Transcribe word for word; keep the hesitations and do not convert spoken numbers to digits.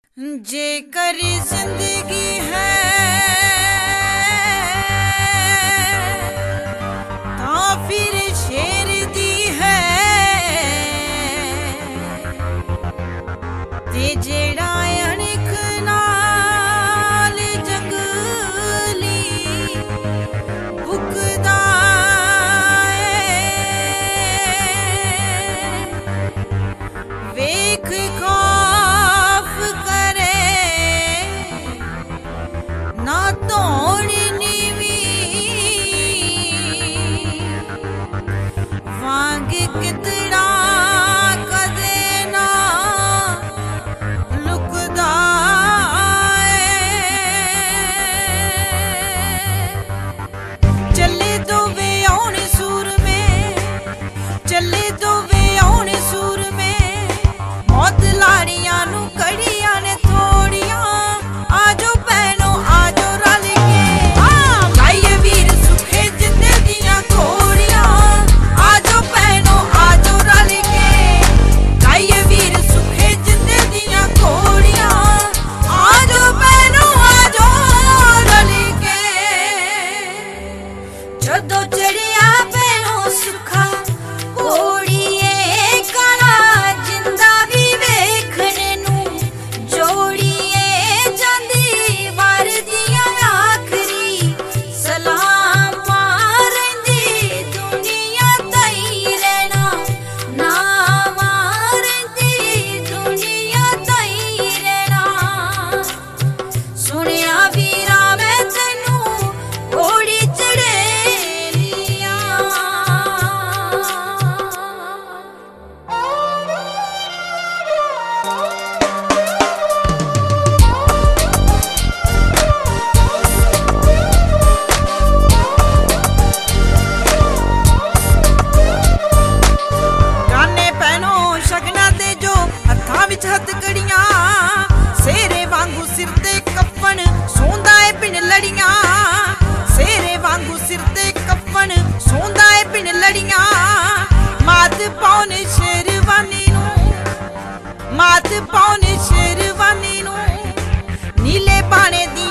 जेकर जिंदगी है तो फिर शेर दी है ते जेड़ा अणख नाल जंगली भुकदा वेख खौफ करे ना तोड़नी वांग कितड़ा कदे ना लुकदा चले तो वे आने सूर में चले तो वे आने सूर में मौत लाड़ियां नू कड़ियां ने थोड़ियां आजो बहनों आजो रल के गाइए वीर सुखे जिंदे दियां घोड़ियां आजो बहनों आजो रल के गाइए वीर सुखे जिंदे दियां घोड़ियां आजो बहनों आजो रल के जदों चढ़िया बहनों सुखा घोड़िए काला जिंदा भी वेखने नू जोड़िए जांदी वार दियां आखरी सलाम मारदी दुनिया ताई रहना ना मारदी दुनिया ताई रहना सुनिया वीरा मैं तैनू घोड़ी चढ़े हथकड़ियां सेरे वांगू सिर ते कफन सोंदा है बिन लड़ियां सेरे वांगू सिर ते कफन सोंदा है बिन लड़ियां मात पाउने शेरवानी नू मात पाउने शेरवानी नू नीले बाणे दी